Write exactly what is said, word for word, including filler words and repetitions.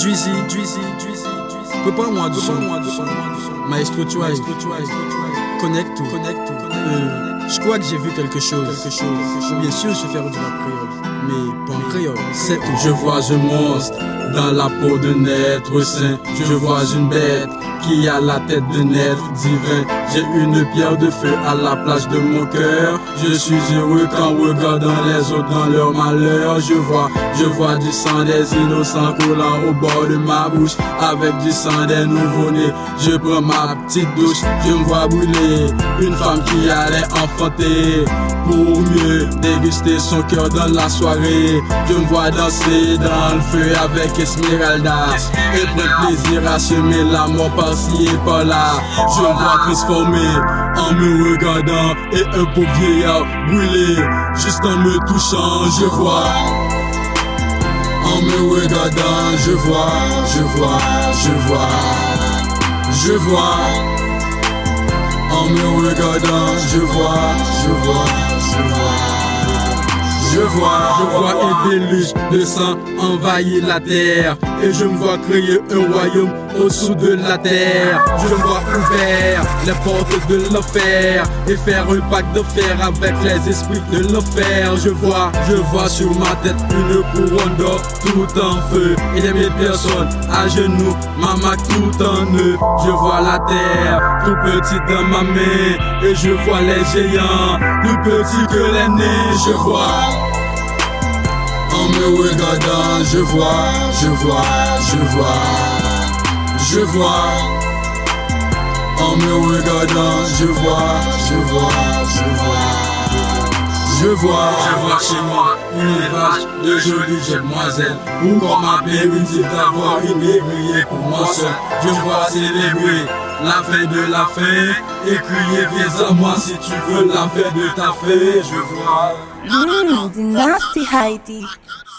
Drizzy, Drizzy, Drizzy, prépare-moi du son, Maestro Tuay, connecte tout, connecte tout. Euh, je crois que j'ai vu quelque chose, quelque chose. Bien sûr, je vais faire du rap créole, mais pas en créole. C'est tout. Je vois un monstre dans la peau d'un être saint. Je vois une bête qui a la tête d'un être divin. J'ai une pierre de feu à la place de mon cœur. Je suis heureux qu'en regardant les autres dans leur malheur. Je vois, je vois du sang des innocents coulant au bord de ma bouche. Avec du sang des nouveau-nés, je prends ma petite douche. Je me vois brûler une femme qui allait enfanter pour mieux déguster son cœur dans la soirée. Je me vois danser dans le feu avec Esmeralda et prendre plaisir à semer la mort par-ci et par-là. Je me vois transformé en me regardant et un pauvre vieillard brûlé juste en me touchant. Je vois, en me regardant, je vois, je vois, je vois, je vois. En me regardant, je vois, je vois, je vois, je vois, je vois un déluge de sang envahir la terre. Et je me vois créer un royaume au-dessous de la terre. Je me vois ouvert les portes de l'enfer et faire un pacte de fer avec les esprits de l'enfer. Je vois, je vois sur ma tête une couronne d'or tout en feu et des mille personnes à genoux, ma main tout en nœud. Je vois la terre tout petit dans ma main et je vois les géants plus petits que les nez. Je vois, en me regardant, je vois, je vois, je vois, je vois. En me regardant, je vois, je vois, je vois, je vois. Je vois chez moi une vache de jolies demoiselles. Ou comme ma périntie d'avoir une aiguille pour moi seul. Je vois célébrer la fin de la fin et crier viens à moi si tu veux la fin de ta fin. Je vois Mmh, Dynasty Haiti.